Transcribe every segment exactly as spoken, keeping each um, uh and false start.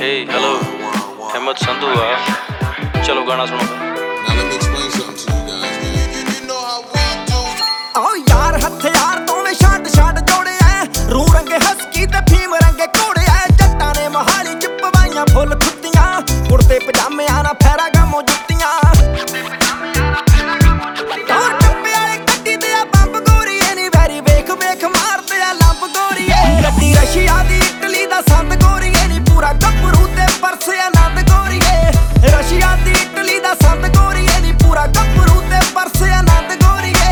हे hello हिम्मत संधू आ चलो गाना सुनो। Now let me explain something to you guys, man. You, you know how we do. आओ यार हथियार दोवें छाट छाट जोड़े ऐ रू रंगे हस्की ते फीम रंगे कोड़े ऐ जट्टां ने मोहाली च पवाइयां फुੱਲ खुत्तियां कुर्ते पजामे आना फैरा गमो जुत्तियां और टप्पे वाले गड्डी ते आ बंब गोरीए नी वैरी वेख वेख मारदे आ लंब गोरीए गड्डी रशिया दी इटली दा संत गोरीए नी पूरा गब्बरू ते परसे आनंद गोरीए रशिया दी इटली दा संत गोरीए नी पूरा गब्बरू ते परसे आनंद गोरीए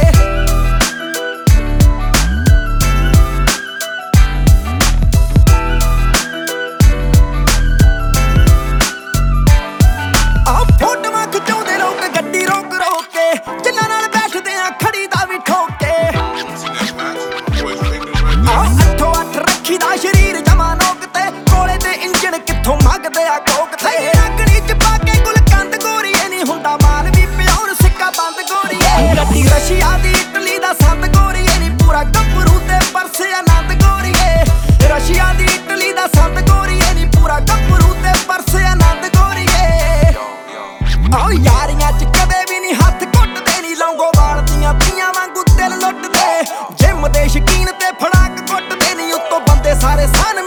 शरीर जमा नोक ते कोले ते इंजन कित्थों मंगदे आ कोक ते रगड़ी च पाके गुलकंद गोरीए नी हुंदा माल भी प्योर सिक्का बंद गोरीए गड्डी रशिया दी इटली दा संत गोरीए नी पूरा गब्बरू ते परसे आनंद गोरीए रशिया दी इटली दा संत गोरीए नी पूरा गब्बरू ते परसे आनंद गोरीए आओ यारियां च कदे भी नी हत्थ घुੱਟਦੇ नी लौंगो वाल दियां पीयां वांगू दिल लुੱਟਦੇ जिम दे शकीन ते फड़ाक घुੱਟਦੇ नी उत्तों बंदे सारे सन